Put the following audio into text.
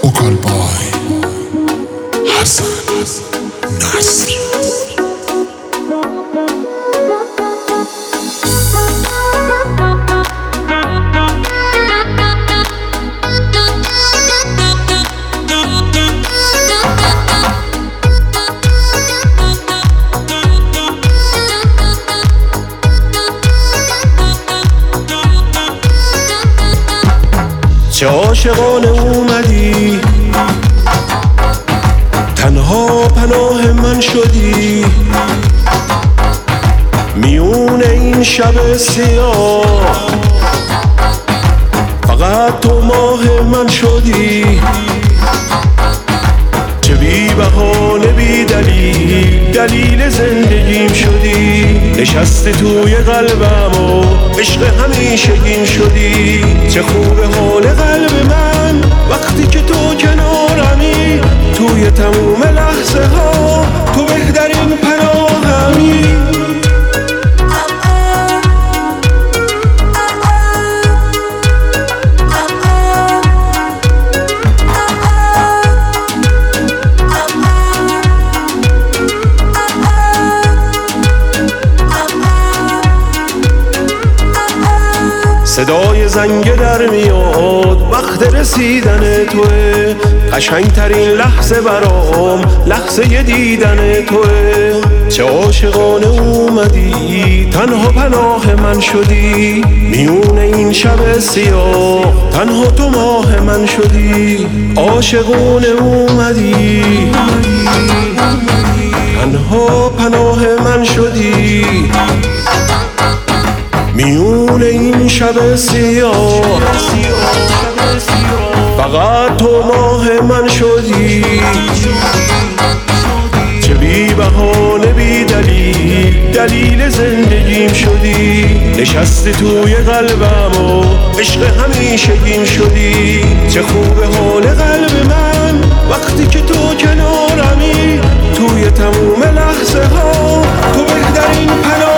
وکال بای حسن نصر. چه عاشقانه اومدی، تنها پناه من شدی، میون این شب سیاه فقط تو ماه من شدی. چه بی بهانه بی دلیل دلیل زندگیم شدی، نشستی توی قلبم و عشق همیشگیم شدی. چه خوب حال قلب من وقتی که تو کنارمی، توی تموم لحظه ها تو بهترین پناهمی. صدای زنگ در میاد وقت رسیدن توه، قشنگترین لحظه برام لحظه دیدن توه. چه عاشقانه اومدی، تنها پناه من شدی، میون این شب سیاه تنها تو ماه من شدی. عاشقانه اومدی، تنها پناه من شدی، میون این شب سیاه فقط تو ماه من شدی. چه بی بهانه بی دلیل دلیل زندگیم شدی، نشستی توی قلبم و عشق همیشگیم شدی. چه خوب حال قلب من وقتی که تو کنارمی، توی تموم لحظه ها تو بهترین پناه